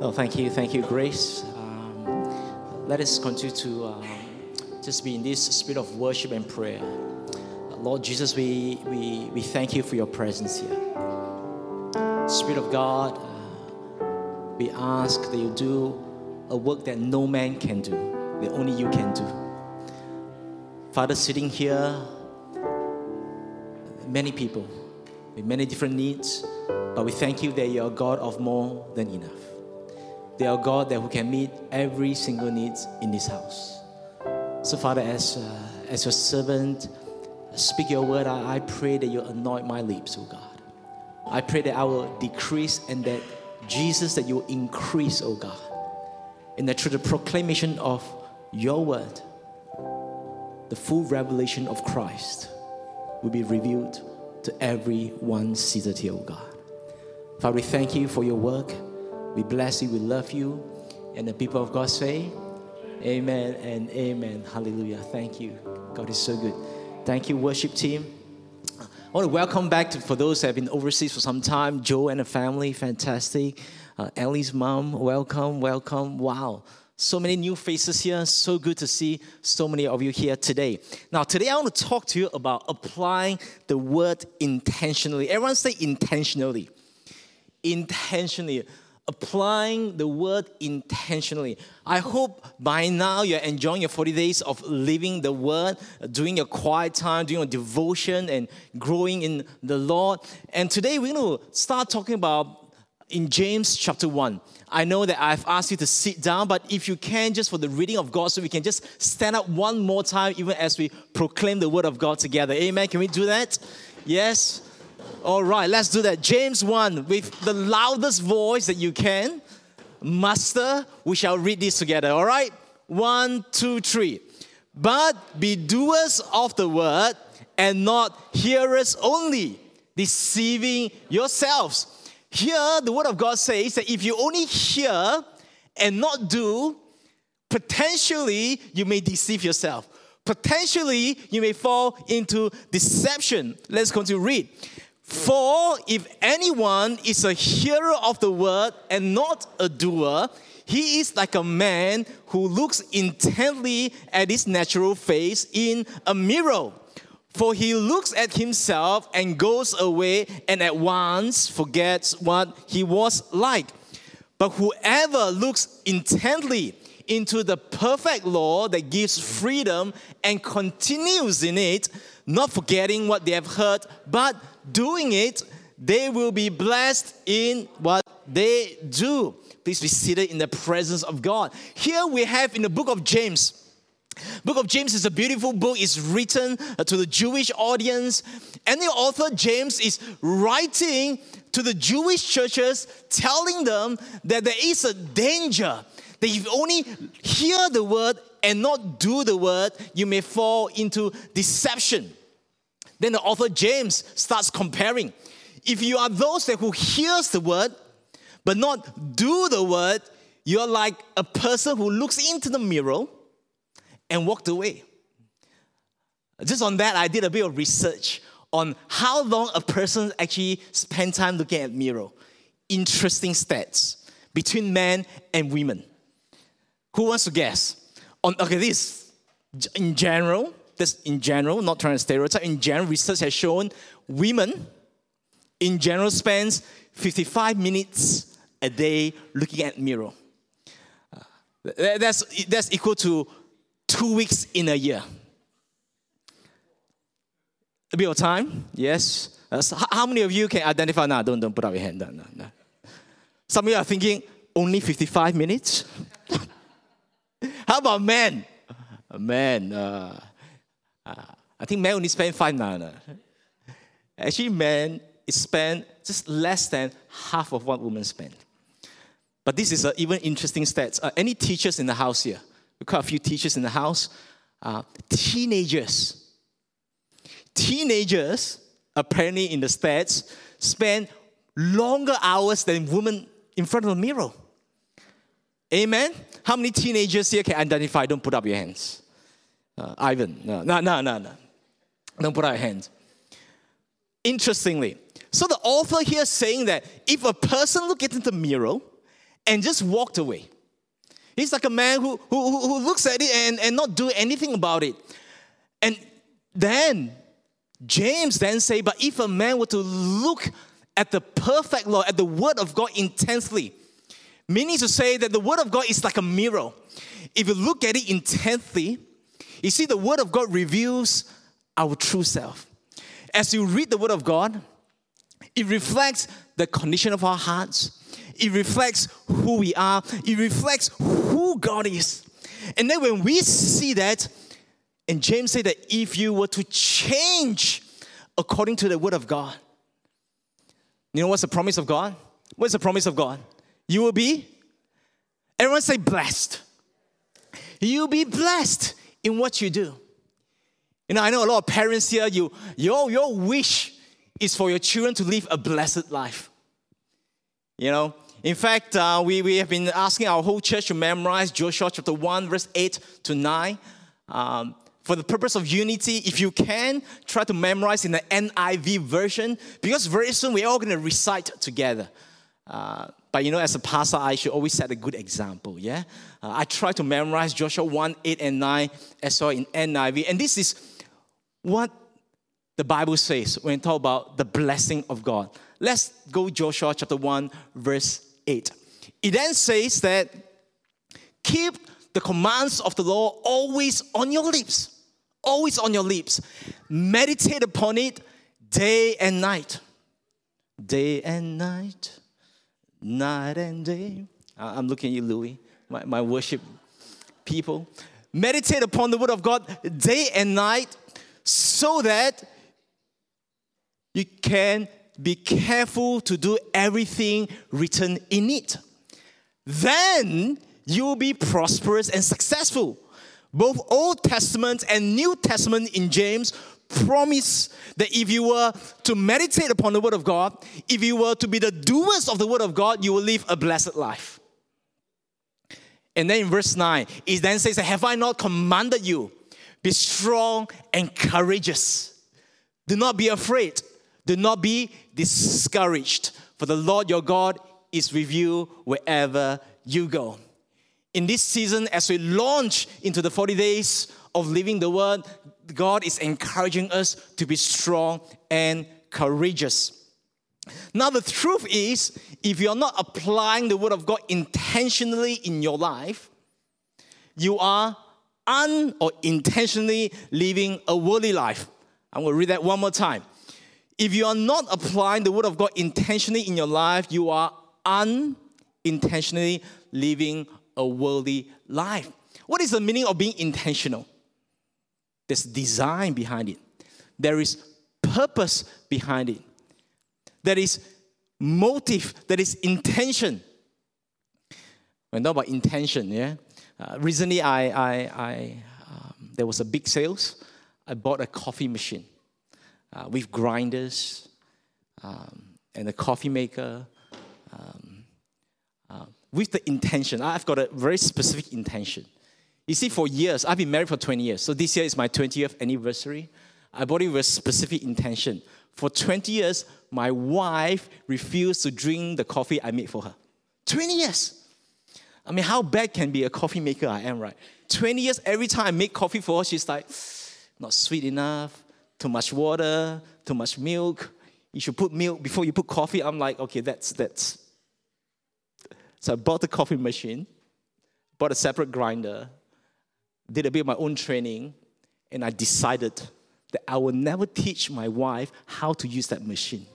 Oh, thank you, Grace. Let us continue to just be in this spirit of worship and prayer. Lord Jesus, we thank you for your presence here. Spirit of God, we ask that you do a work that no man can do, that only you can do. Father, sitting here, many people with many different needs, but we thank you that you are God of more than enough. They are God who can meet every single need in this house. So Father, as your servant, speak your word, I pray that you anoint my lips, oh God. I pray that I will decrease and that Jesus, that you will increase, oh God. And that through the proclamation of your word, the full revelation of Christ will be revealed to everyone seated here, oh God. Father, we thank you for your work. We bless you, we love you. And the people of God say, amen and amen. Hallelujah. Thank you. God is so good. Thank you, worship team. I want to welcome back for those that have been overseas for some time. Joe and the family, fantastic. Ellie's mom, welcome. Wow. So many new faces here. So good to see so many of you here today. Now, today I want to talk to you about applying the word intentionally. Everyone say intentionally. Intentionally. Applying the word intentionally. I hope by now you're enjoying your 40 days of living the word, doing your quiet time, doing your devotion and growing in the Lord. And today we're going to start talking about in James chapter 1. I know that I've asked you to sit down, but if you can, just for the reading of God, so we can just stand up one more time even as we proclaim the word of God together. Amen. Can we do that? Yes. All right, let's do that. James 1, with the loudest voice that you can muster, we shall read this together. All right? 1, 2, 3. But be doers of the word and not hearers only, deceiving yourselves. Here, the word of God says that if you only hear and not do, potentially you may deceive yourself. Potentially you may fall into deception. Let's continue to read. For if anyone is a hearer of the word and not a doer, he is like a man who looks intently at his natural face in a mirror. For he looks at himself and goes away and at once forgets what he was like. But whoever looks intently into the perfect law that gives freedom and continues in it, not forgetting what they have heard, but doing it, they will be blessed in what they do. Please be seated in the presence of God. Here we have in the book of James. Book of James is a beautiful book. It's written to the Jewish audience. And the author, James, is writing to the Jewish churches, telling them that there is a danger that if you only hear the word and not do the word, you may fall into deception. Then the author James starts comparing. If you are those who hears the word but not do the word, you're like a person who looks into the mirror and walked away. Just on that, I did a bit of research on how long a person actually spends time looking at mirror. Interesting stats between men and women. Who wants to guess? This in general, not trying to stereotype, in general, research has shown women, in general, spends 55 minutes a day looking at mirror. That's equal to 2 weeks in a year. A bit of time, yes. How many of you can identify? No, don't put up your hand. No. Some of you are thinking, only 55 minutes? How about men? Men, I think men only spend 5 minutes. Actually, men spend just less than half of what women spend. But this is an even interesting stats. Any teachers in the house here? We've got a few teachers in the house. Teenagers, apparently in the stats, spend longer hours than women in front of the mirror. Amen? How many teenagers here can identify? Don't put up your hands. Ivan, no. Don't put up your hands. Interestingly, so the author here is saying that if a person looks into the mirror and just walked away. He's like a man who looks at it and not do anything about it. And then James then say, but if a man were to look at the perfect law, at the word of God intensely, meaning to say that the word of God is like a mirror. If you look at it intently, you see the word of God reveals our true self. As you read the word of God, it reflects the condition of our hearts. It reflects who we are. It reflects who God is. And then when we see that, and James said that if you were to change according to the word of God, you know what's the promise of God? What's the promise of God? You will be, everyone say blessed. You'll be blessed in what you do. You know, I know a lot of parents here, your wish is for your children to live a blessed life. You know, in fact, we have been asking our whole church to memorize Joshua chapter 1, verse 8 to 9. For the purpose of unity, if you can, try to memorize in the NIV version, because very soon we're all going to recite together. But you know, as a pastor, I should always set a good example, yeah? I try to memorize Joshua 1, 8 and 9 as well in NIV. And this is what the Bible says when we talk about the blessing of God. Let's go Joshua chapter 1, verse 8. It then says that, keep the commands of the law always on your lips. Always on your lips. Meditate upon it day and night. Day and night. Night and day. I'm looking at you, Louis, my worship people. Meditate upon the word of God day and night so that you can be careful to do everything written in it. Then you will be prosperous and successful. Both Old Testament and New Testament in James promise that if you were to meditate upon the word of God, if you were to be the doers of the word of God, you will live a blessed life. And then in verse 9, it then says, have I not commanded you? Be strong and courageous. Do not be afraid. Do not be discouraged. For the Lord your God is with you wherever you go. In this season, as we launch into the 40 days of living the word, God is encouraging us to be strong and courageous. Now, the truth is, if you're not applying the word of God intentionally in your life, you are unintentionally living a worldly life. I'm going to read that one more time. If you are not applying the word of God intentionally in your life, you are unintentionally living a worldly life. What is the meaning of being intentional? There's design behind it. There is purpose behind it. There is motive. There is intention. When I talk about intention, yeah. Recently, there was a big sales. I bought a coffee machine with grinders and a coffee maker. With the intention, I've got a very specific intention. You see, for years, I've been married for 20 years. So this year is my 20th anniversary. I bought it with a specific intention. For 20 years, my wife refused to drink the coffee I made for her. 20 years. I mean, how bad can be a coffee maker I am, right? 20 years, every time I make coffee for her, she's like, not sweet enough, too much water, too much milk. You should put milk before you put coffee. I'm like, okay, that's. So I bought the coffee machine, bought a separate grinder, did a bit of my own training, and I decided that I will never teach my wife how to use that machine.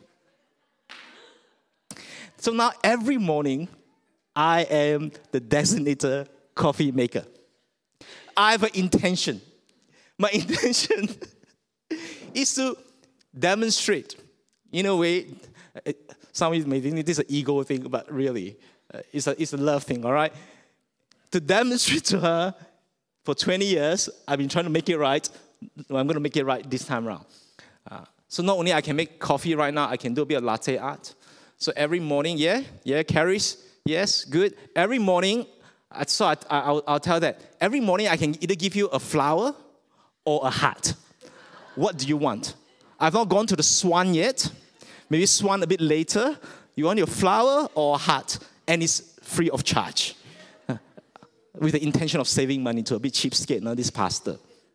So now every morning, I am the designated coffee maker. I have an intention. My intention is to demonstrate. In a way, some of you may think this is an ego thing, but really, it's a love thing, all right? To demonstrate to her, for 20 years, I've been trying to make it right. I'm going to make it right this time around. So not only I can make coffee right now, I can do a bit of latte art. So every morning, carries, yes, good. Every morning, I'll tell that. Every morning, I can either give you a flower or a hat. What do you want? I've not gone to the swan yet. Maybe swan a bit later. You want your flower or a hat? And it's free of charge. With the intention of saving money, to a bit cheapskate, now this pastor.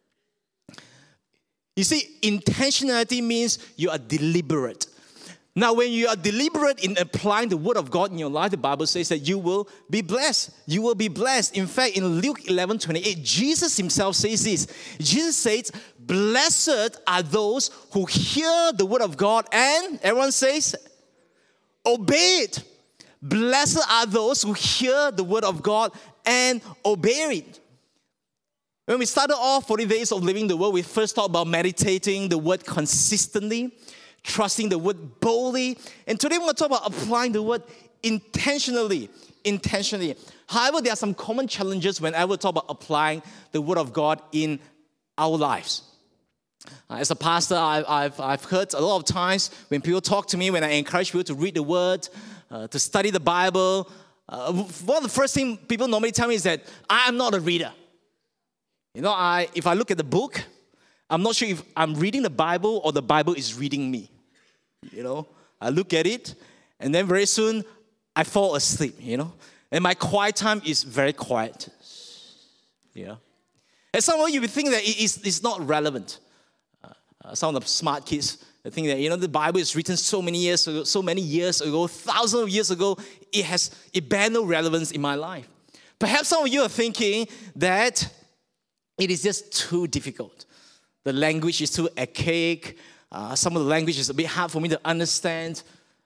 You see, intentionality means you are deliberate. Now, when you are deliberate in applying the word of God in your life, the Bible says that you will be blessed. You will be blessed. In fact, in Luke 11:28, Jesus himself says this. Jesus says, blessed are those who hear the word of God and, everyone says, obey it. Blessed are those who hear the word of God and obey it. When we started off 40 days of living the word, we first talked about meditating the word consistently, trusting the word boldly. And today we're going to talk about applying the word intentionally. However, there are some common challenges whenever we talk about applying the word of God in our lives. As a pastor, I've heard a lot of times when people talk to me, when I encourage people to read the word, to study the Bible, one of the first things people normally tell me is that I'm not a reader. If I look at the book, I'm not sure if I'm reading the Bible or the Bible is reading me. I look at it, and then very soon I fall asleep, And my quiet time is very quiet. Yeah. And some of you will think that it's not relevant. Some of the smart kids think that, the Bible is written so many years ago, thousands of years ago, it bears no relevance in my life. Perhaps some of you are thinking that it is just too difficult. The language is too archaic. Some of the language is a bit hard for me to understand.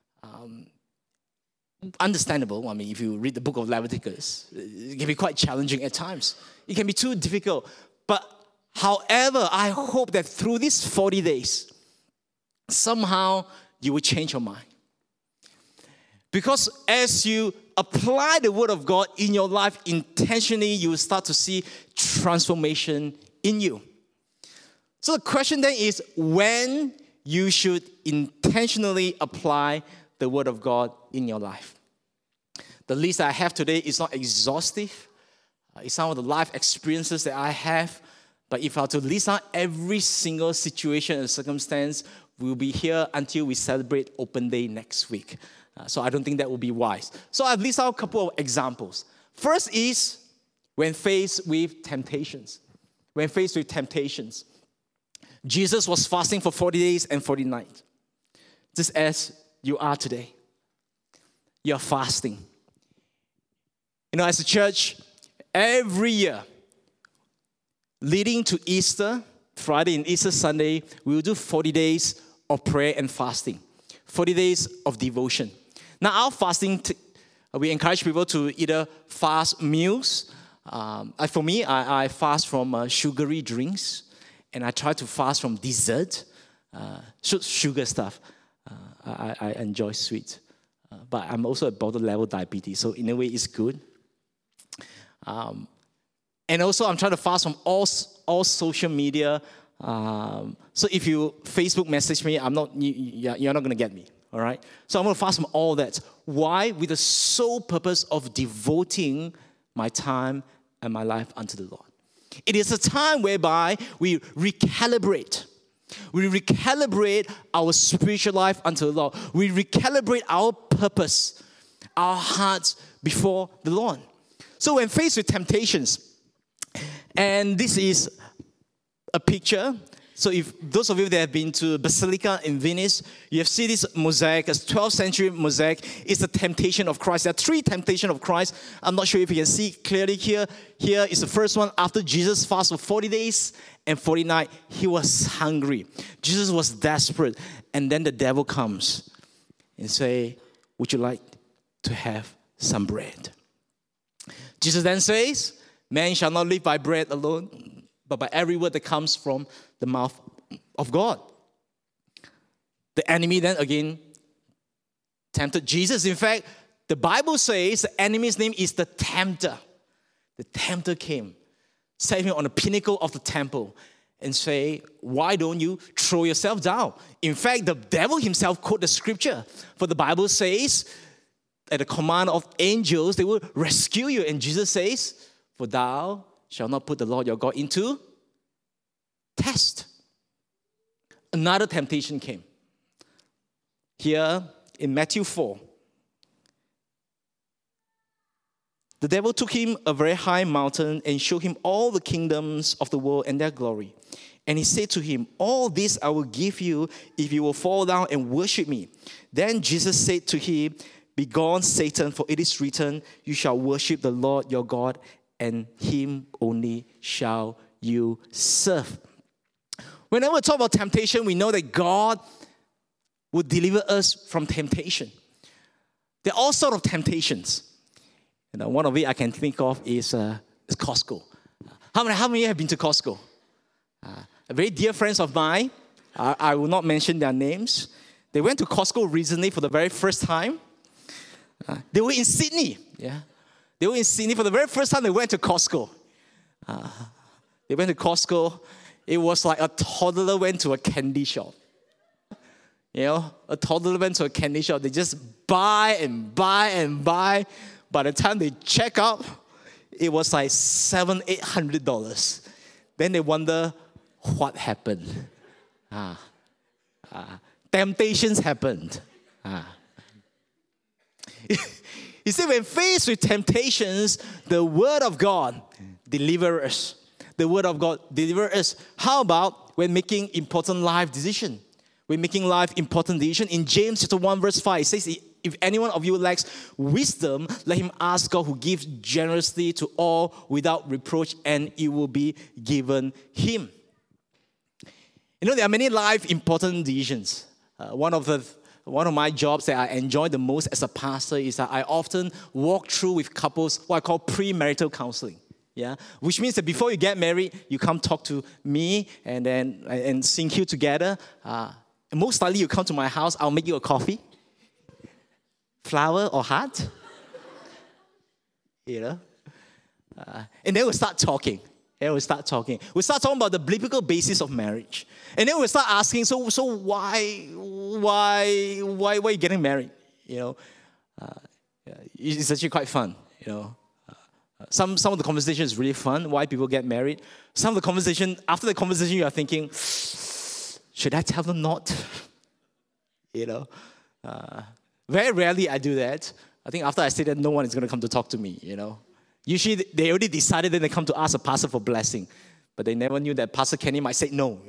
Understandable. If you read the book of Leviticus, it can be quite challenging at times. It can be too difficult. But however, I hope that through these 40 days, somehow you will change your mind. Because as you apply the word of God in your life intentionally, you will start to see transformation in you. So the question then is when you should intentionally apply the word of God in your life. The list I have today is not exhaustive. It's some of the life experiences that I have. But if I were to list out every single situation and circumstance, we'll be here until we celebrate Open Day next week. So I don't think that would be wise. So I've listed out a couple of examples. First is when faced with temptations. When faced with temptations. Jesus was fasting for 40 days and 40 nights. Just as you are today. You're fasting. As a church, every year, leading to Easter, Friday and Easter Sunday, we will do 40 days of prayer and fasting. 40 days of devotion. Now, our fasting, we encourage people to either fast meals. For me, I fast from sugary drinks. And I try to fast from dessert, sugar stuff. I enjoy sweet. But I'm also at border-level diabetes, so in a way, it's good. And also, I'm trying to fast from all social media. So if you Facebook message me, you're not going to get me, all right? So I'm going to fast from all that. Why? With the sole purpose of devoting my time and my life unto the Lord. It is a time whereby we recalibrate. We recalibrate our spiritual life unto the Lord. We recalibrate our purpose, our hearts before the Lord. So when faced with temptations, and this is a picture. So if those of you that have been to Basilica in Venice, you have seen this mosaic, a 12th century mosaic. It's the temptation of Christ. There are 3 temptations of Christ. I'm not sure if you can see clearly here. Here is the first one. After Jesus fasted for 40 days and 40 nights, he was hungry. Jesus was desperate. And then the devil comes and say, would you like to have some bread? Jesus then says, man shall not live by bread alone, but by every word that comes from the mouth of God. The enemy then again tempted Jesus. In fact, the Bible says the enemy's name is the tempter. The tempter came, set him on the pinnacle of the temple and say, why don't you throw yourself down? In fact, the devil himself quote the scripture. For the Bible says, at the command of angels, they will rescue you. And Jesus says, for thou shalt not put the Lord your God into test. Another temptation came. Here in Matthew 4. The devil took him a very high mountain and showed him all the kingdoms of the world and their glory. And he said to him, all this I will give you if you will fall down and worship me. Then Jesus said to him, begone, Satan, for it is written, you shall worship the Lord your God, and him only shall you serve. Whenever we talk about temptation, we know that God will deliver us from temptation. There are all sorts of temptations. One of it I can think of is Costco. How many of you have been to Costco? Very dear friends of mine, I will not mention their names. They went to Costco recently for the very first time. They were in Sydney. Yeah, they were in Sydney for the very first time. They went to Costco. They went to Costco. It was like a toddler went to a candy shop. A toddler went to a candy shop. They just buy and buy and buy. By the time they check out, it was like $700-800. Then they wonder what happened. Temptations happened. You see, when faced with temptations, the Word of God delivers us. The Word of God delivers us. How about when making important life decisions? When making life important decisions, in James chapter 1 verse 5, it says, if anyone of you lacks wisdom, let him ask God who gives generously to all without reproach, and it will be given him. There are many life important decisions. One of my jobs that I enjoy the most as a pastor is that I often walk through with couples what I call premarital counseling. Yeah, which means that before you get married, you come talk to me and sing you together. And most likely you come to my house, I'll make you a coffee, flower or heart. And then we'll start talking. We'll start talking about the biblical basis of marriage. And then we'll start asking, so why are you getting married? It's actually quite fun, Some of the conversation is really fun, why people get married. Some of the conversation, after the conversation, you are thinking, should I tell them not? Very rarely I do that. I think after I say that, no one is going to come to talk to me, Usually they already decided, then they come to ask a pastor for blessing. But they never knew that Pastor Kenny might say no,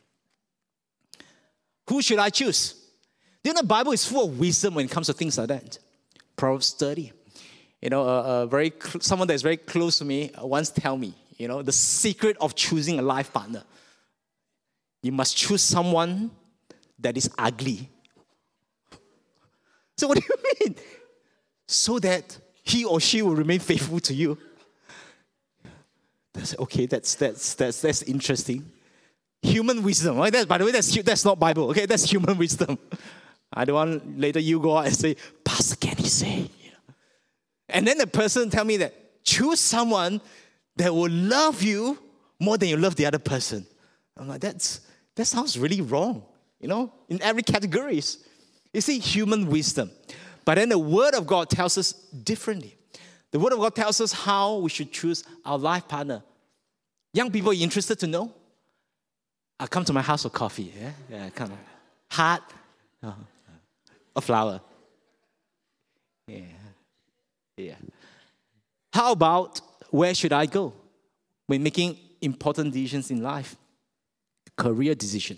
Who should I choose? The Bible is full of wisdom when it comes to things like that. Proverbs 30. Someone that is very close to me once tell me, the secret of choosing a life partner. You must choose someone that is ugly. So what do you mean? So that he or she will remain faithful to you. Okay, that's interesting. Human wisdom, right? By the way, that's not Bible. Okay, that's human wisdom. I don't want later you go out and say, Pastor Kenny say. And then the person tell me that choose someone that will love you more than you love the other person. I'm like, that sounds really wrong, in every categories. You see, human wisdom. But then the Word of God tells us differently. The Word of God tells us how we should choose our life partner. Young people, are you interested to know? I'll come to my house for coffee. Yeah, come on. Heart, a flower. Yeah. How about where should I go when making important decisions in life? Career decision.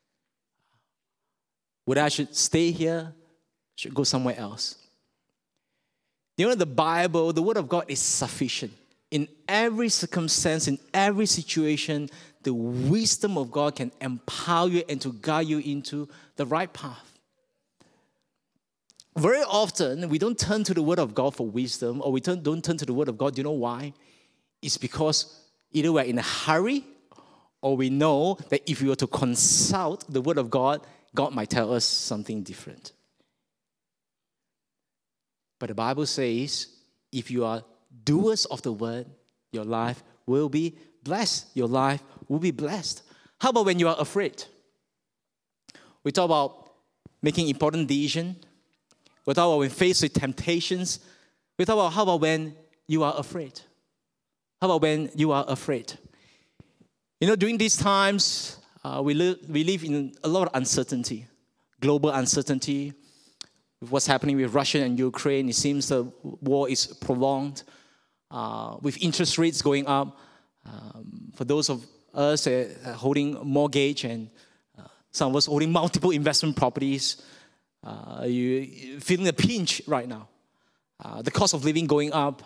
Whether I should stay here, should go somewhere else. The Bible, the Word of God is sufficient. In every circumstance, in every situation, the wisdom of God can empower you and to guide you into the right path. Very often, we don't turn to the Word of God for wisdom, or we don't turn to the Word of God. Do you know why? It's because either we're in a hurry, or we know that if we were to consult the Word of God, God might tell us something different. But the Bible says, if you are doers of the Word, your life will be blessed. Your life will be blessed. How about when you are afraid? We talk about making important decisions. We talk about when faced with temptations. We talk about how about when you are afraid? How about when you are afraid? During these times, we live in a lot of uncertainty, global uncertainty. With what's happening with Russia and Ukraine, it seems the war is prolonged. with interest rates going up. For those of us holding mortgage and some of us holding multiple investment properties, you're feeling a pinch right now. The cost of living going up.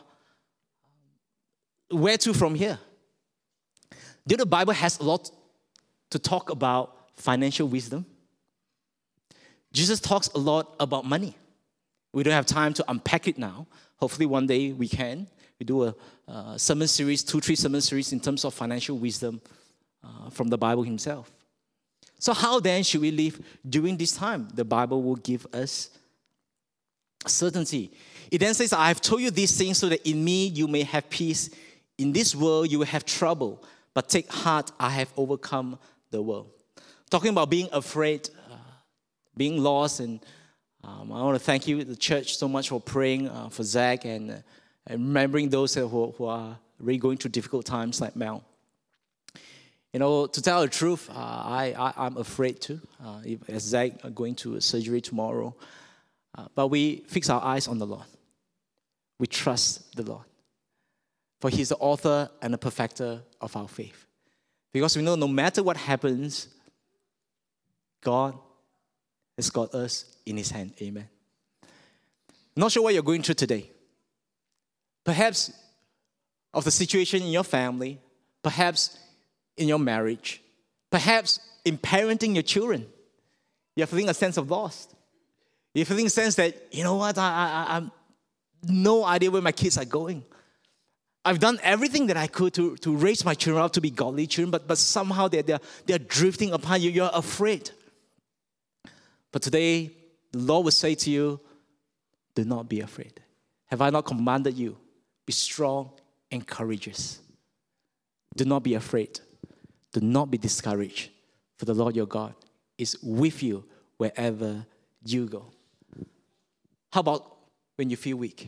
Where to from here? The Bible has a lot to talk about financial wisdom. Jesus talks a lot about money. We don't have time to unpack it now. Hopefully one day we can. We do a sermon series, 2-3 sermon series in terms of financial wisdom from the Bible himself. So how then should we live during this time? The Bible will give us certainty. It then says, I have told you these things so that in me you may have peace. In this world you will have trouble, but take heart, I have overcome the world. Talking about being afraid, being lost, and I want to thank you, the church, so much for praying for Zach and remembering those who are really going through difficult times like Mel. You know, to tell the truth, I'm afraid too, as Zach are going to surgery tomorrow. But we fix our eyes on the Lord. We trust the Lord. For He's the author and the perfecter of our faith. Because we know no matter what happens, God has got us in His hand. Amen. Not sure what you're going through today. Perhaps of the situation in your family, perhaps in your marriage, perhaps in parenting your children. You're feeling a sense of loss. You're feeling a sense that, you know what, I have no idea where my kids are going. I've done everything that I could to raise my children up to be godly children, but somehow they're drifting upon you. You're afraid. But today, the Lord will say to you, do not be afraid. Have I not commanded you? Be strong and courageous. Do not be afraid. Do not be discouraged. For the Lord your God is with you wherever you go. How about when you feel weak?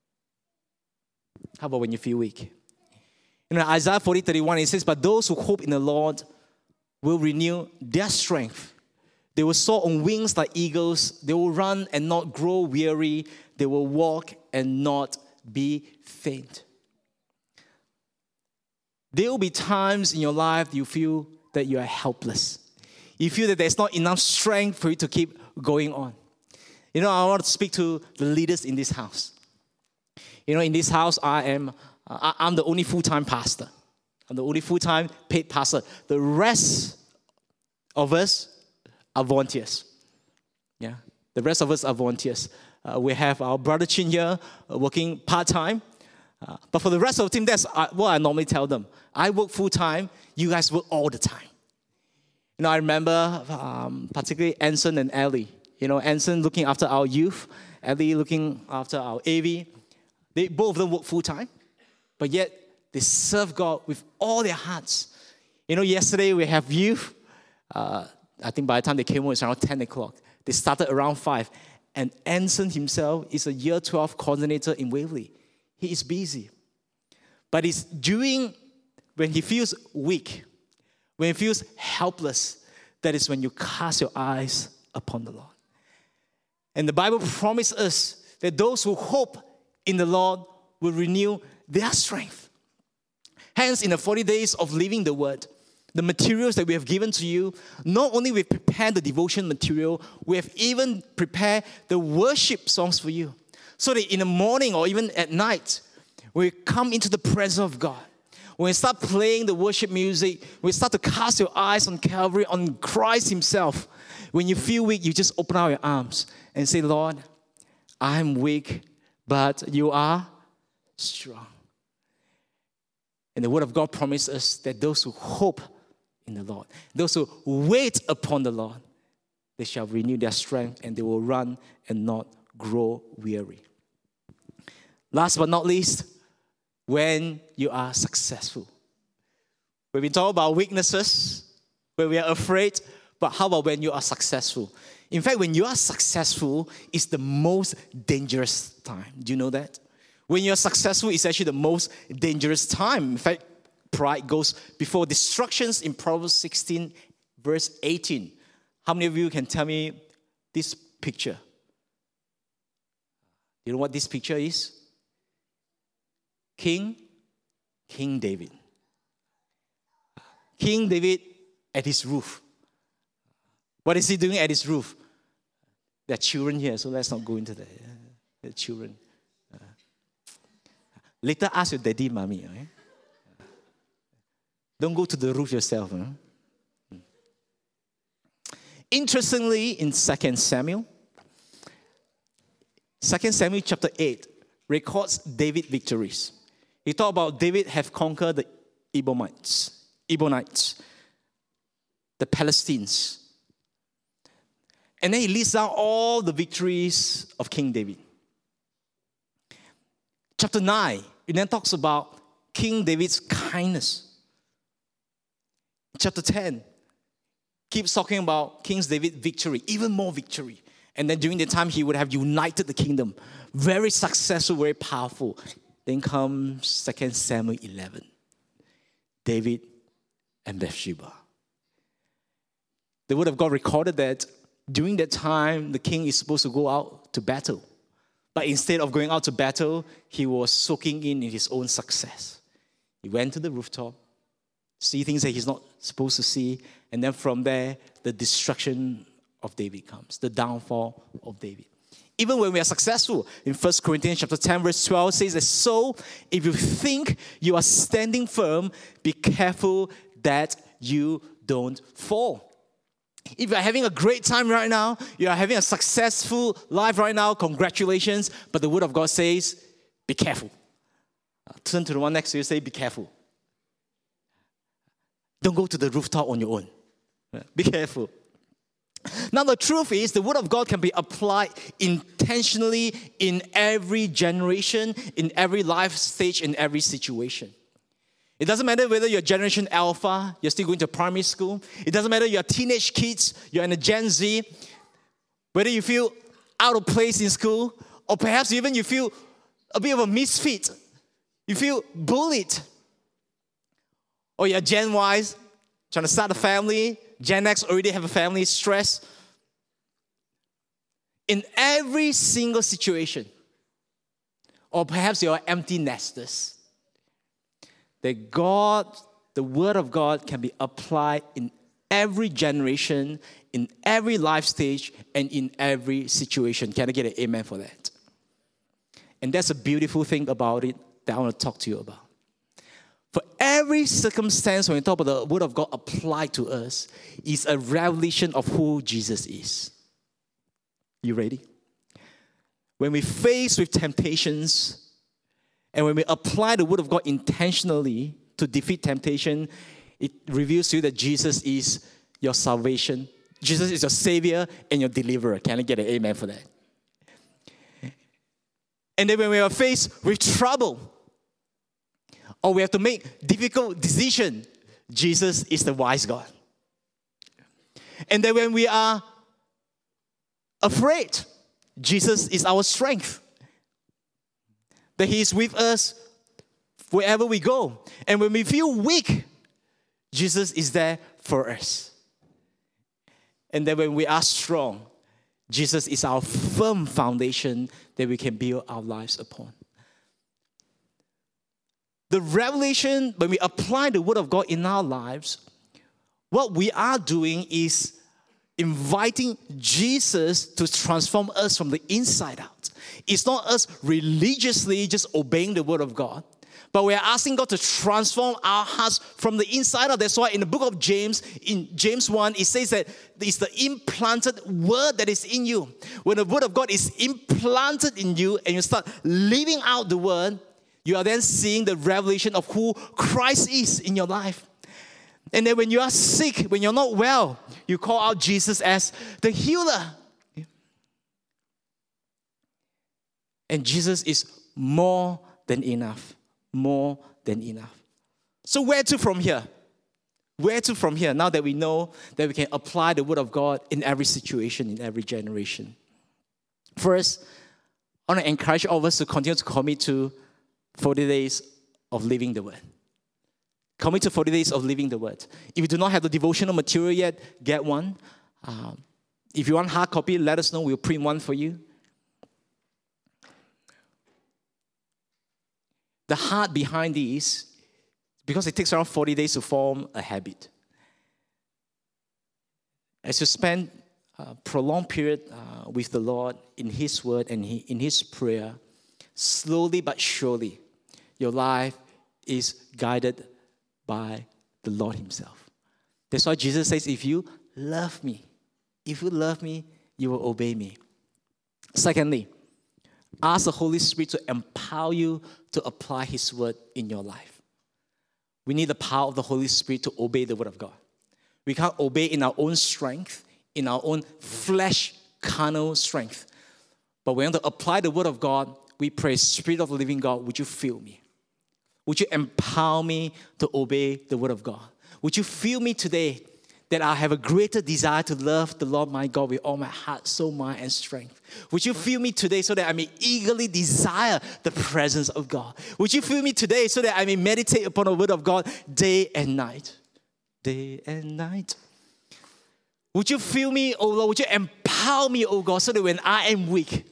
How about when you feel weak? In Isaiah 40:31, it says, but those who hope in the Lord will renew their strength. They will soar on wings like eagles. They will run and not grow weary. They will walk and not be faint. There will be times in your life you feel that you are helpless. You feel that there's not enough strength for you to keep going on. You know, I want to speak to the leaders in this house. You know, in this house, I'm the only full-time pastor. I'm the only full-time paid pastor. The rest of us are volunteers. Yeah, the rest of us are volunteers. We have our brother Chin here working part-time. But for the rest of the team, that's what I normally tell them. I work full-time. You guys work all the time. You know, I remember particularly Anson and Ellie. You know, Anson looking after our youth. Ellie looking after our AV. Both of them work full-time. But yet, they serve God with all their hearts. You know, yesterday we have youth. I think by the time they came home, it's around 10 o'clock. They started around 5. And Anson himself is a year 12 coordinator in Waverley. He is busy. But it's during when he feels weak, when he feels helpless, that is when you cast your eyes upon the Lord. And the Bible promises us that those who hope in the Lord will renew their strength. Hence, in the 40 days of living the Word, the materials that we have given to you, not only we've prepared the devotion material, we have even prepared the worship songs for you. So that in the morning or even at night, we come into the presence of God. When we start playing the worship music, we start to cast your eyes on Calvary, on Christ Himself. When you feel weak, you just open out your arms and say, Lord, I'm weak, but you are strong. And the Word of God promises us that those who hope in the Lord, those who wait upon the Lord, they shall renew their strength and they will run and not grow weary. Last but not least, when you are successful. We've been talking about weaknesses, when we are afraid, but how about when you are successful? In fact, when you are successful, it's the most dangerous time. Do you know that? When you're successful, it's actually the most dangerous time. In fact, pride goes before destructions in Proverbs 16, verse 18. How many of you can tell me this picture? You know what this picture is? King David. King David at his roof. What is he doing at his roof? There are children here, so let's not go into that. The children. Later ask your daddy, mommy. Okay? Don't go to the roof yourself. Interestingly, in 2 Samuel chapter 8 records David victories. He talked about David have conquered the Edomites, the Palestinians. And then he lists out all the victories of King David. Chapter 9, it then talks about King David's kindness. Chapter 10 keeps talking about King David's victory, even more victory. And then during the time, he would have united the kingdom. Very successful, very powerful. Then comes 2 Samuel 11. David and Bathsheba. The word of God recorded that during that time, the king is supposed to go out to battle. But instead of going out to battle, he was soaking in his own success. He went to the rooftop, see things that he's not supposed to see, and then from there, the destruction of David comes, the downfall of David. Even when we are successful, in 1 Corinthians chapter 10, verse 12 says that, so if you think you are standing firm, be careful that you don't fall. If you're having a great time right now, you are having a successful life right now, congratulations. But the word of God says, be careful. Turn to the one next to you and say, be careful. Don't go to the rooftop on your own. Be careful. Now, the truth is, the word of God can be applied intentionally in every generation, in every life stage, in every situation. It doesn't matter whether you're Generation Alpha, you're still going to primary school. It doesn't matter you're teenage kids, you're in a Gen Z. Whether you feel out of place in school, or perhaps even you feel a bit of a misfit. You feel bullied. Or you're Gen Y, trying to start a family. Gen X already have a family, stress. In every single situation, or perhaps you're empty nesters, that God, the word of God, can be applied in every generation, in every life stage, and in every situation. Can I get an amen for that? And that's a beautiful thing about it that I want to talk to you about. For every circumstance, when we talk about the word of God applied to us, is a revelation of who Jesus is. You ready? When we face with temptations, and when we apply the word of God intentionally to defeat temptation, it reveals to you that Jesus is your salvation. Jesus is your Savior and your deliverer. Can I get an amen for that? And then when we are faced with trouble, or we have to make difficult decisions, Jesus is the wise God. And then when we are afraid, Jesus is our strength. That He is with us wherever we go. And when we feel weak, Jesus is there for us. And then when we are strong, Jesus is our firm foundation that we can build our lives upon. The revelation, when we apply the word of God in our lives, what we are doing is inviting Jesus to transform us from the inside out. It's not us religiously just obeying the word of God, but we're asking God to transform our hearts from the inside out. That's why in the book of James, in James 1, it says that it's the implanted word that is in you. When the word of God is implanted in you and you start living out the word, you are then seeing the revelation of who Christ is in your life. And then when you are sick, when you're not well, you call out Jesus as the healer. And Jesus is more than enough. More than enough. So where to from here? Where to from here? Now that we know that we can apply the word of God in every situation, in every generation. First, I want to encourage all of us to continue to commit to 40 days of living the word. Commit to 40 days of living the word. If you do not have the devotional material yet, get one. If you want hard copy, let us know. We'll print one for you. the heart behind these, because it takes around 40 days to form a habit. As you spend a prolonged period with the Lord in His Word and in His prayer, slowly but surely, your life is guided by the Lord Himself. That's why Jesus says, if you love me, you will obey me. Secondly, ask the Holy Spirit to empower you to apply His Word in your life. We need the power of the Holy Spirit to obey the Word of God. We can't obey in our own strength, in our own flesh, carnal strength. But when we want to apply the Word of God, we pray, Spirit of the living God, would you fill me? Would you empower me to obey the Word of God? Would you fill me today that I have a greater desire to love the Lord my God with all my heart, soul, mind, and strength? Would you fill me today so that I may eagerly desire the presence of God? Would you fill me today so that I may meditate upon the Word of God day and night? Day and night. Would you fill me, oh Lord? Would you empower me, oh God, so that when I am weak,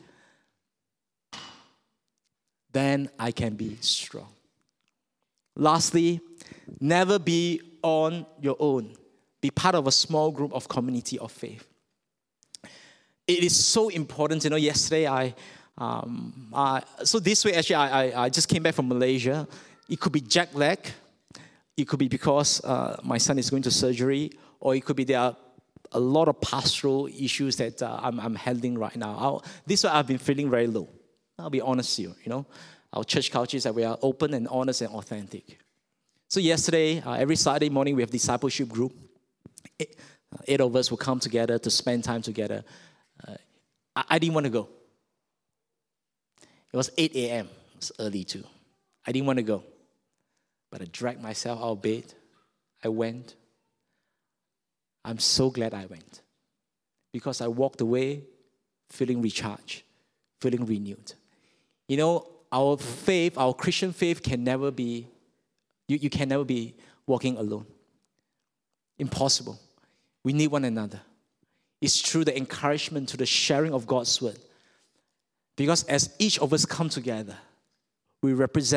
then I can be strong. Lastly, never be on your own. Be part of a small group of community of faith. It is so important. Yesterday so this week actually I just came back from Malaysia. It could be jet lag. It could be because my son is going to surgery, or it could be there are a lot of pastoral issues that I'm handling right now. This week I've been feeling very low. I'll be honest with you. Our church culture is that we are open and honest and authentic. So yesterday, every Saturday morning, we have discipleship group. 8 of us will come together to spend time together. I didn't want to go. It was 8 a.m. It was early too. I didn't want to go. But I dragged myself out of bed. I went. I'm so glad I went. Because I walked away feeling recharged, feeling renewed. Our faith, our Christian faith can never be, you can never be walking alone. Impossible. We need one another. It's through the encouragement, to the sharing of God's word. Because as each of us come together, we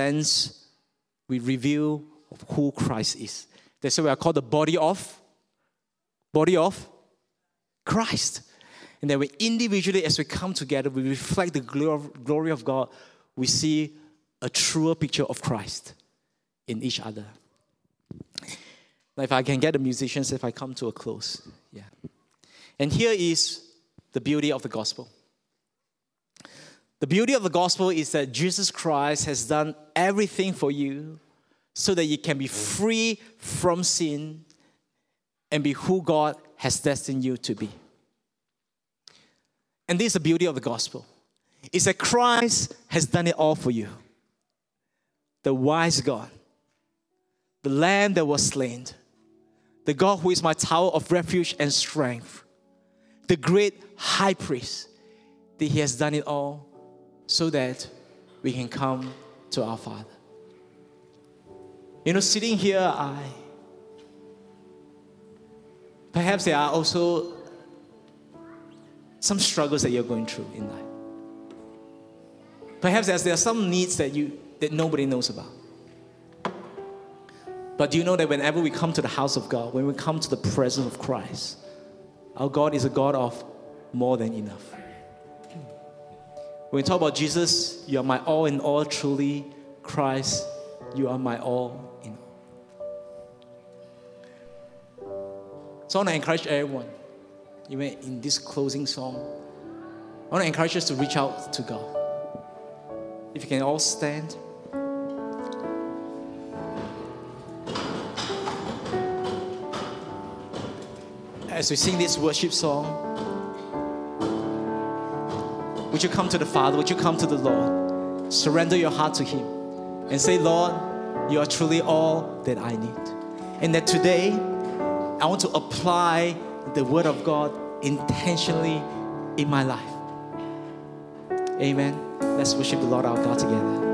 reveal who Christ is. That's why we are called the body of Christ. And then individually, as we come together, we reflect the glory of God. We see a truer picture of Christ in each other. Now, if I can get the musicians, if I come to a close. Yeah. And here is the beauty of the gospel. The beauty of the gospel is that Jesus Christ has done everything for you so that you can be free from sin and be who God has destined you to be. And this is the beauty of the gospel. It's that Christ has done it all for you. The wise God, the Lamb that was slain, the God who is my tower of refuge and strength, the great high priest, that He has done it all so that we can come to our Father. Sitting here, perhaps there are also some struggles that you're going through in life. Perhaps there are some needs that nobody knows about. But do you know that whenever we come to the house of God, when we come to the presence of Christ, our God is a God of more than enough. When we talk about Jesus, you are my all in all, truly. Christ, you are my all in all. So I want to encourage everyone, even in this closing song, I want to encourage us to reach out to God. If you can all stand. As we sing this worship song, would you come to the Father? Would you come to the Lord? Surrender your heart to Him and say, Lord, you are truly all that I need. And that today, I want to apply the Word of God intentionally in my life. Amen. Let's worship the Lord our God together.